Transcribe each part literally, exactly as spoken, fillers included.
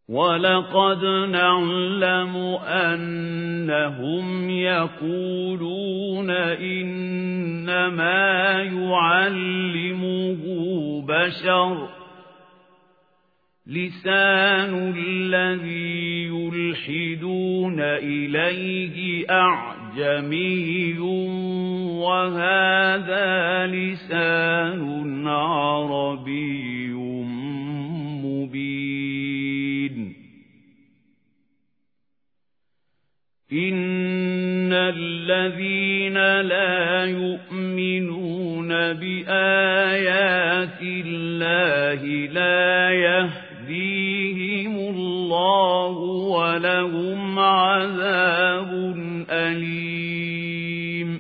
وَلَقَدْ نَعْلَمُ أَنَّهُمْ يَقُولُونَ إِنَّمَا يُعَلِّمُهُ بَشَرٌ لِسَانُ الَّذِي يُلْحِدُونَ إِلَيْهِ أَعْجَمِيٌّ وَهَذَا لِسَانٌ عَرَبِيٌّ مُبِينٌ إِنَّ الَّذِينَ لَا يُؤْمِنُونَ بِآيَاتِ اللَّهِ لَا يَهْدِيهِمُ اللَّهُ وَلَهُمْ عَذَابٌ أَلِيمٌ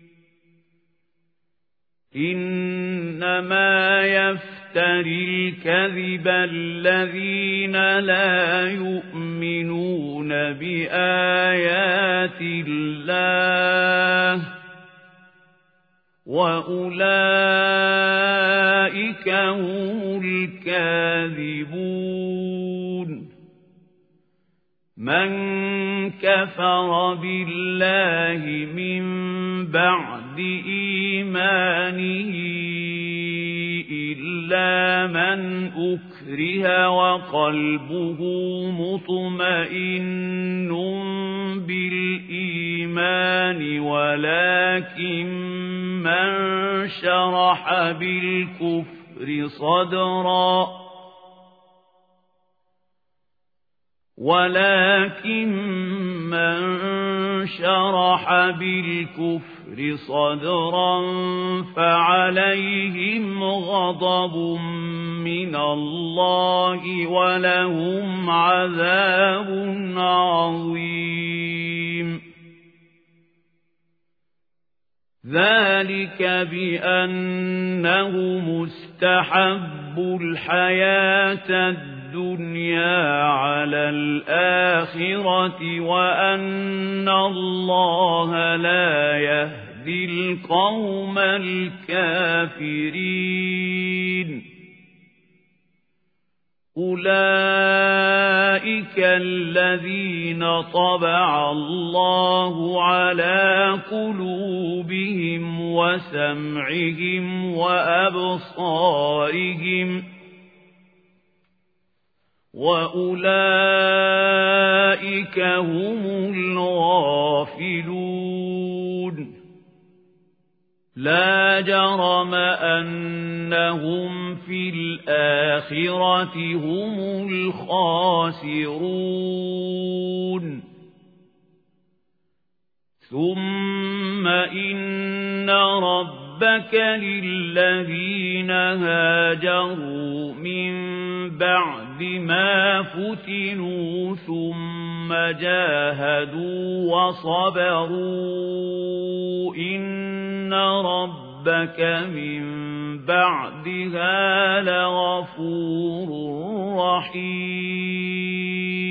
إِنَّمَا يَفْتَرِي الْكَذِبَ الَّذِينَ لَا يُؤْمِنُونَ بِآيَاتِ اللَّهِ وَأُولَئِكَ هُمُ الْكَاذِبُونَ مَنْ كَفَرَ بِاللَّهِ مِنْ بَعْدِ إِيمَانِهِ إِلَّا مَنْ أُكْرِهَ وَقَلْبُهُ مُطْمَئِنٌّ بِالْإِيمَانِ وَلَكِنْ مَنْ شَرَحَ بِالْكُفْرِ صَدْرًا ولكن من شرح بالكفر صدرا فعليهم غضب من الله ولهم عذاب عظيم ذلك بأنه مستحب الحياة الدنيا الدنيا على الآخرة وأن الله لا يهدي القوم الكافرين أولئك الذين طبع الله على قلوبهم وسمعهم وأبصارهم وَأُولَئِكَ هُمُ الْغَافِلُونَ لَا جَرَمَ أَنَّهُمْ فِي الْآخِرَةِ هُمُ الْخَاسِرُونَ ثُمَّ إِنَّ رَبَّكَ لِلَّذِينَ هَاجَرُوا مِنْ بَعْدِ مَا فُتِنُوا ثُمَّ جَاهَدُوا وَصَبَرُوا إِنَّ رَبَّكَ مِنْ بَعْدِهَا لَغَفُورٌ رَحِيمٌ